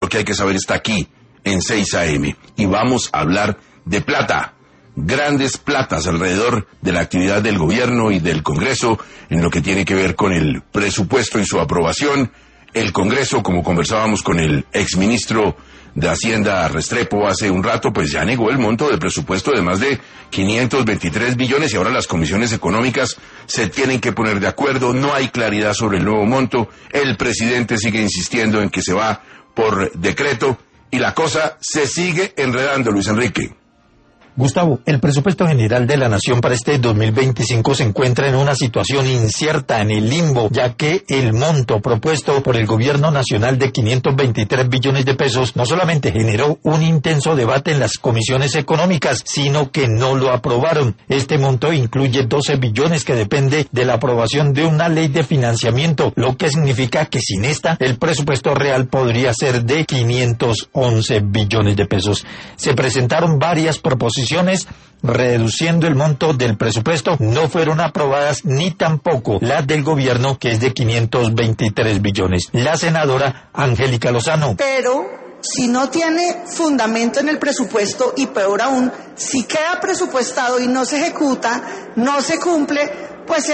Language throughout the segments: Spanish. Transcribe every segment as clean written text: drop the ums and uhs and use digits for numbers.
Lo que hay que saber está aquí, en 6 AM. Y vamos a hablar de plata. Grandes platas alrededor de la actividad del gobierno y del Congreso en lo que tiene que ver con el presupuesto y su aprobación. El Congreso, como conversábamos con el exministro de Hacienda Restrepo hace un rato, pues ya negó el monto de presupuesto de más de 523 billones y ahora las comisiones económicas se tienen que poner de acuerdo. No hay claridad sobre el nuevo monto. El presidente sigue insistiendo en que se va por decreto y la cosa se sigue enredando, Luis Enrique. Gustavo, el presupuesto general de la Nación para este 2025 se encuentra en una situación incierta, en el limbo, ya que el monto propuesto por el gobierno nacional de 523 billones de pesos no solamente generó un intenso debate en las comisiones económicas, sino que no lo aprobaron. Este monto incluye 12 billones que depende de la aprobación de una ley de financiamiento, lo que significa que sin esta, el presupuesto real podría ser de 511 billones de pesos. Se presentaron varias proposiciones reduciendo el monto del presupuesto, no fueron aprobadas ni tampoco las del gobierno, que es de 523 billones. La senadora Angélica Lozano. Pero si no tiene fundamento en el presupuesto y peor aún, si queda presupuestado y no se ejecuta, no se cumple, pues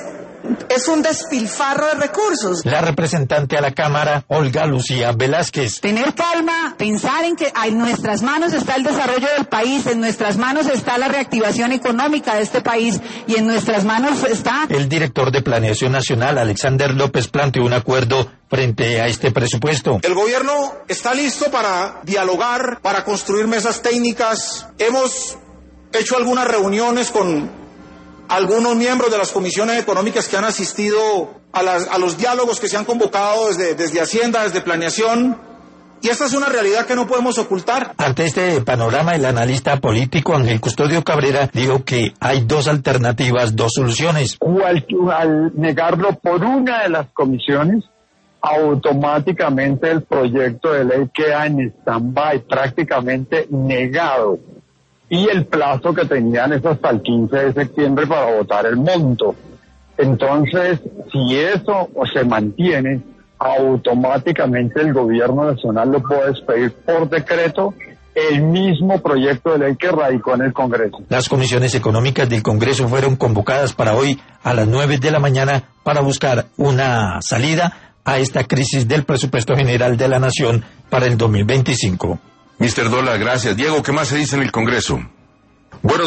es un despilfarro de recursos. La representante a la Cámara, Olga Lucía Velázquez. Tener calma, pensar en que en nuestras manos está el desarrollo del país, en nuestras manos está la reactivación económica de este país y en nuestras manos está... El director de Planeación Nacional, Alexander López, planteó un acuerdo frente a este presupuesto. El gobierno está listo para dialogar, para construir mesas técnicas. Hemos hecho algunas reuniones con algunos miembros de las comisiones económicas que han asistido a los diálogos que se han convocado desde Hacienda, desde Planeación, y esta es una realidad que no podemos ocultar. Ante este panorama, el analista político Ángel Custodio Cabrera dijo que hay dos alternativas, dos soluciones. Al negarlo por una de las comisiones, automáticamente el proyecto de ley queda en stand-by, prácticamente negado. Y el plazo que tenían es hasta el 15 de septiembre para votar el monto. Entonces, si eso se mantiene, automáticamente el gobierno nacional lo puede expedir por decreto el mismo proyecto de ley que radicó en el Congreso. Las comisiones económicas del Congreso fueron convocadas para hoy a las 9 de la mañana para buscar una salida a esta crisis del presupuesto general de la Nación para el 2025. Mr. Dola, gracias. Diego, ¿qué más se dice en el Congreso? Bueno.